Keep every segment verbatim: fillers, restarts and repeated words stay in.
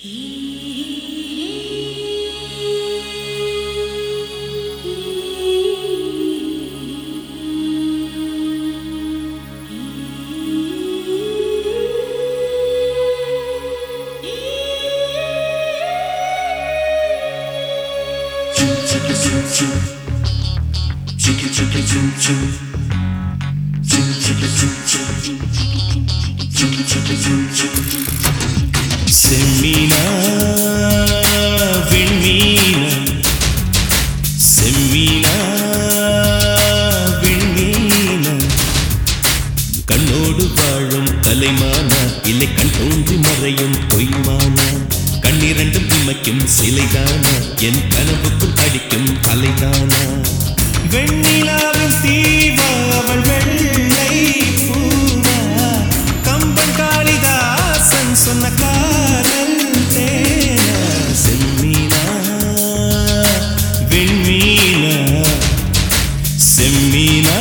செம்மீனா விண்மீனா செம்மீனா விண்மீனா கண்ணோடு வாழும் கலைமானா இல்லை கண் தோன்றி மறையும் பொய்மானா கண்ணிரண்டும் இமைக்கும் சிலைதானா என் கனவுக்குள் அடிக்கும் அலைதானா வெண்ணிலாவின் தீவா அவள் வெள்ளை பூவா கம்பன் காளிதாசன் சொன்ன காதல் தேனா செம்மீனா விண்மீனா செம்மீனா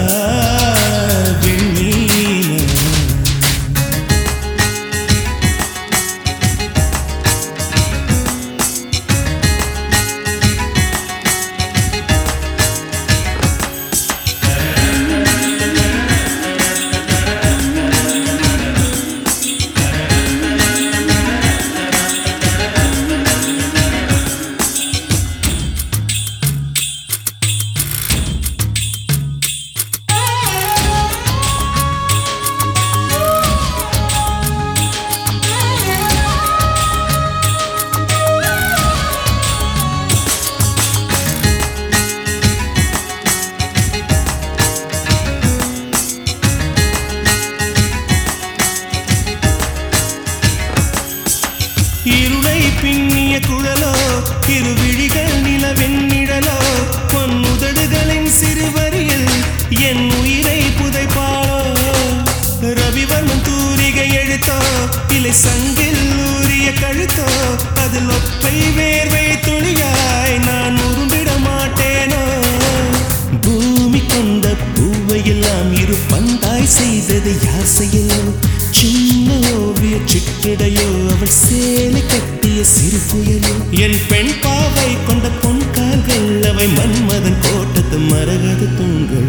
இருளை பின்னிய குழலோ இருவிழிகள் நிலவின் நிழலோ பொன்னுதடுகளின் சிறுவரியில் என் உயிரை புதைப்பாளோ ரவிவர்மன் தூரிகை எழுத்தோ இலை சங்கில் ஊறிய கழுத்தோ அதில் ஒற்றை வேர்வை துளியாய் நான் உரும்பிட மாட்டேனோ பூமி கொண்ட பூவையெல்லாம் இரு பந்தாய் செய்தது யார் செய்யலோ சின்ன ஓவிய சிற்றிடையோ அவள் சேலை கட்டிய சிறு புயலோ என் பெண் பாவை கொண்ட பொன் கால்கள் அவை மன்மதன் கோட்டத்து மரகத தூண்கள்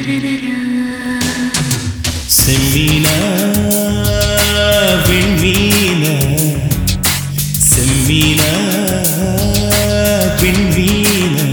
செம்மீனா விண்மீனா செம்மீனா விண்மீனா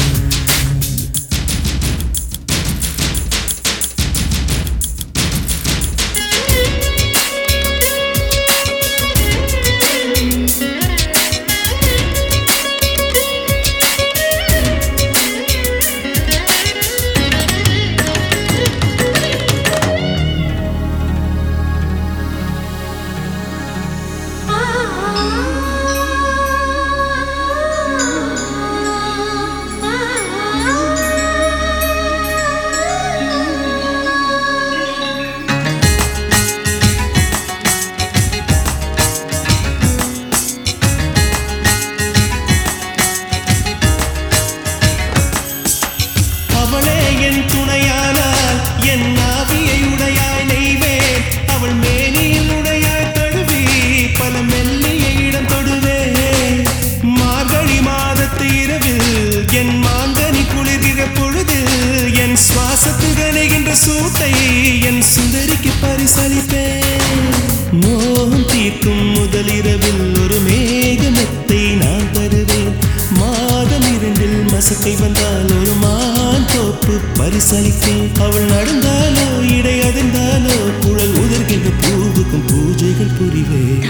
துணையானால் என் ஆவியை உடையாய் நெய்வேன் அவள் மேனியில் உடையாய் தழுவி பல மெல்லிய இடம் தொடுவேன் மார்கழி மாதத்து இரவில் என் மாங்கனி குளிர்கிற பொழுது என் சுவாசத்து கனைகின்ற சூட்டை என் சுந்தரிக்கு பரிசளிப்பேன் மோகம் தீர்க்கும் முதலிரவில் ஒரு மேகமெத்தை நான் தருவேன் மாதம் இரண்டில் மசக்கை வந்தால் ஒரு மான் தோப்பு பரிசளிப்பேன் அவள் நடந்தாலோ இடை அதிர்ந்தாலோ குழல் உதர்கின்ற பூவுக்கும் பூஜைகள் புரிவேன்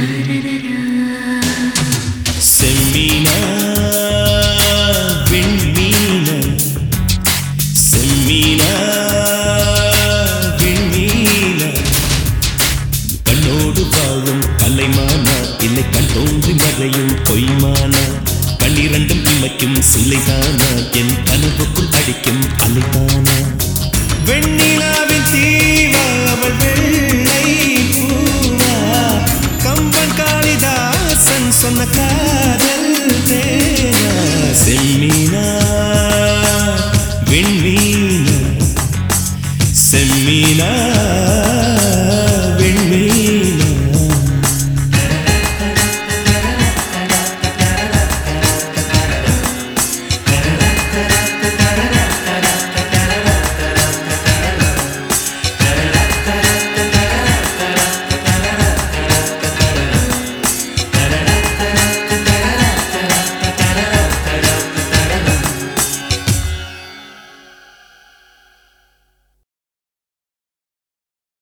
செம்மீனா விண்மீனா செம்மீனா விண்மீனா கண்ணோடு வாழும் கலைமானா இல்லை கண் தோன்றி மறையும் பொய்மானா கண்ணிரண்டும் இமைக்கும் சிலைதானா என் கனவுக்குள் அடிக்கும் அலைதானா வெண்ணிலாவின் தீவா அவள் வெள்ளை பூவா கம்பன் காளிதாசன் சொன்ன காதல் தேனா செம்மீனா விண்மீனா செம்மீனா